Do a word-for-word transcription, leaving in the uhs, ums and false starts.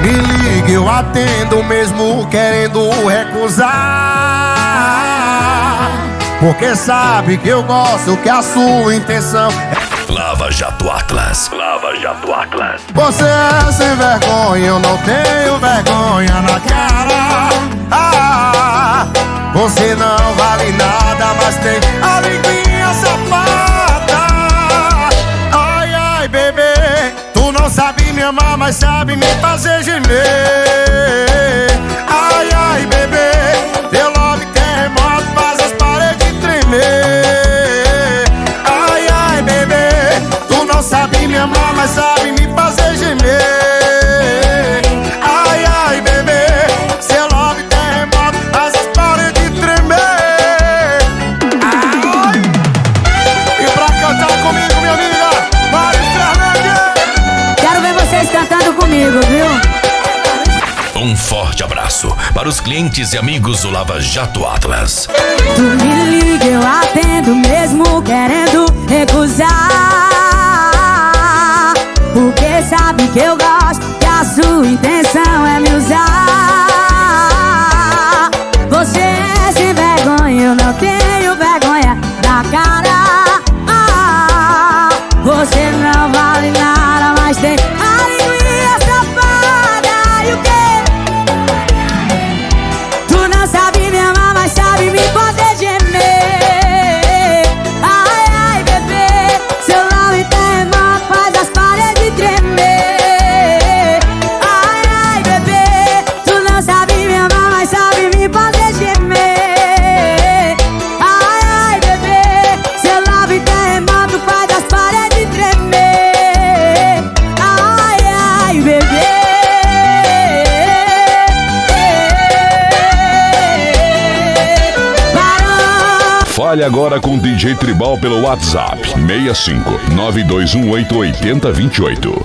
me liga, eu atendo mesmo querendo recusar, porque sabe que eu gosto, que a sua intenção é... Lava Jato Atlas. Lava Jato Atlas. Você é sem vergonha, eu não tenho vergonha na cara. Ah, você não vale nada, mas tem a linguinha safada. Ai, ai, bebê, tu não sabe me amar, mas sabe me fazer gemer. Ai, ai, bebê, teu love terremoto faz as paredes tremer. Ai, ai, bebê, tu não sabe me amar, mas sabe me fazer gemer. Ai, ai, bebê, seu love terremoto faz as paredes tremer. Ai. E pra cantar comigo, minha amiga, Mari Fernandes. Quero ver vocês cantando comigo, viu? Um forte abraço para os clientes e amigos do Lava Jato Atlas. Tu me liga, eu atendo mesmo querendo recusar, porque sabe que eu gosto, que a sua intenção é me usar. Você é sem vergonha, eu não tenho vergonha na cara. Ah, você não vale nada, mas tem a linguinha safada. E o quê? Tu não sabe me amar, mas sabe me fazer gemer. Ai, ai, bebê, seu nome terremoto faz as paredes tremer. Ai, ai, bebê, tu não sabe me amar, mas sabe me fazer gemer. Ai, ai, bebê, seu nome terremoto faz as paredes tremer. Ai, ai, bebê. Fale agora com o D J Tribal pelo WhatsApp seis cinco nove dois um oito oito zero dois oito.